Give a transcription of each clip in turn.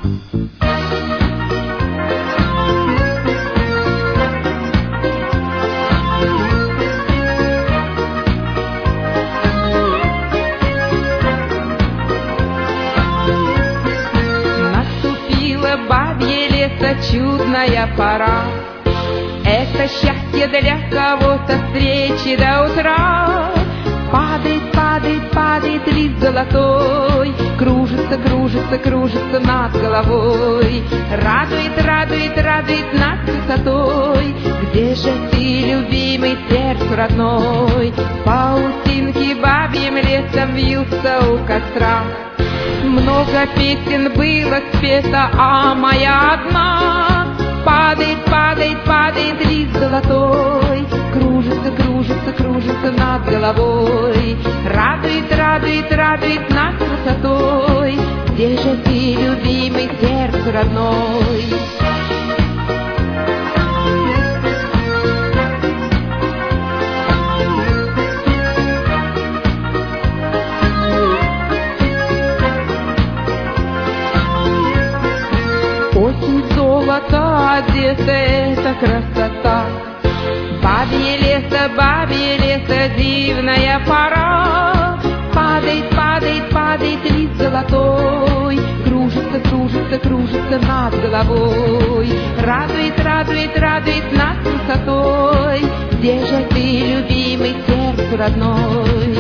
Бабье лето чудная пора, это счастье для кого-то встречи до утра. Падает, падает, падает лист золотой, кружится, кружится, кружится над головой. Радует, радует, радует над красотой. Где же ты, любимый, сердцу родной? Паутинки бабьим лесом вьются у костра. Много песен было спето, а моя одна. Падает, падает, падает лист золотой, кружится, кружится, кружится над головой. Радует, радует, радует над красотой. Где же ты, любимый, сердцу родной? Осень золото одета, это красота. Бабье лето, дивная пора. Падает, падает, падает лист золотой, кружится, кружится, кружится над головой. Радует, радует, радует над красотой. Где же ты, любимый, сердцу родной?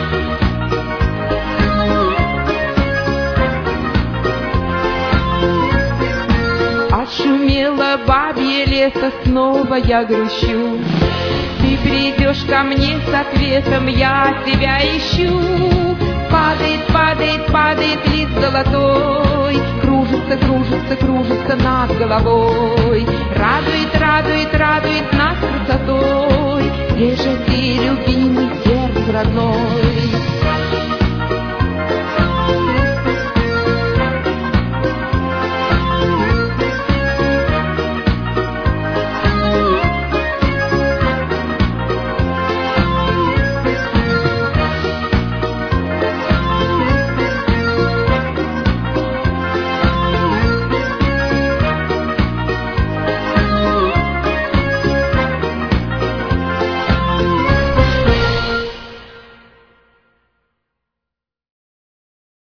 Отшумело бабье лето, снова я грущу. Ты придешь ко мне с ответом, я тебя ищу. Падает, падает, падает лист золотой, кружится, кружится, кружится над головой. Радует, радует, радует над красотой. Где же ты, любимый, сердцу родной?